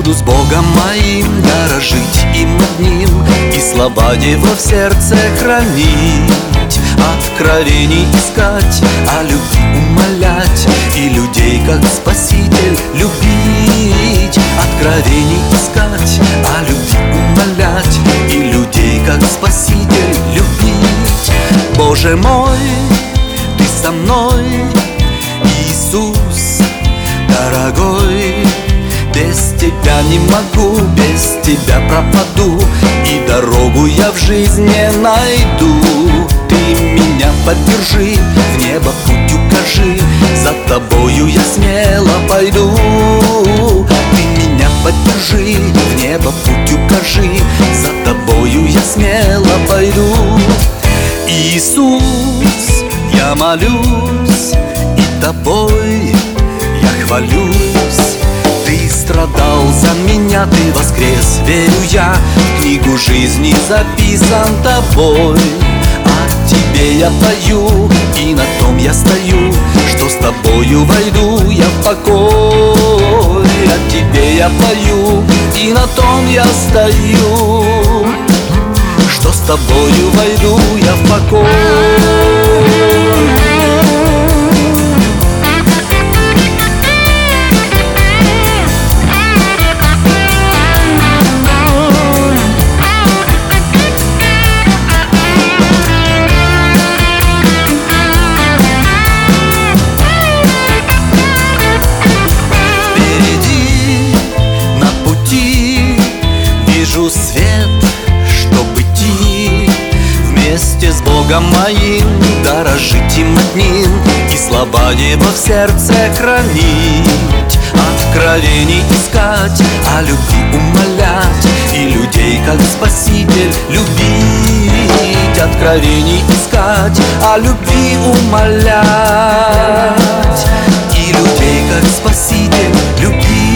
Буду с Богом моим дорожить им одним, и слова Его в сердце хранить, откровений искать, о любви умолять, и людей как Спаситель любить. Откровений искать, о любви умолять, и людей как Спаситель любить. Боже мой, Ты со мной, Иисус дорогой. Без Тебя не могу, без Тебя пропаду, и дорогу я в жизни не найду. Ты меня поддержи, в небо путь укажи, за Тобою я смело пойду. Ты меня поддержи, в небо путь укажи, за Тобою я смело пойду. Иисус, я молюсь, и Тобой я хвалюсь. Ты страдал за меня, Ты воскрес, верю я, в книгу жизни записан Тобой. О Тебе я пою, и на том я стою, что с Тобою войду я в покой. О Тебе я пою, и на том я стою, что с Тобою войду я в покой. Свет, чтобы идти вместе с Богом моим, дорожить им одним, и слова Его в сердце хранить, откровений искать, о любви умолять, и людей как Спаситель любить. Откровений искать, о любви умолять, и людей как Спаситель любить.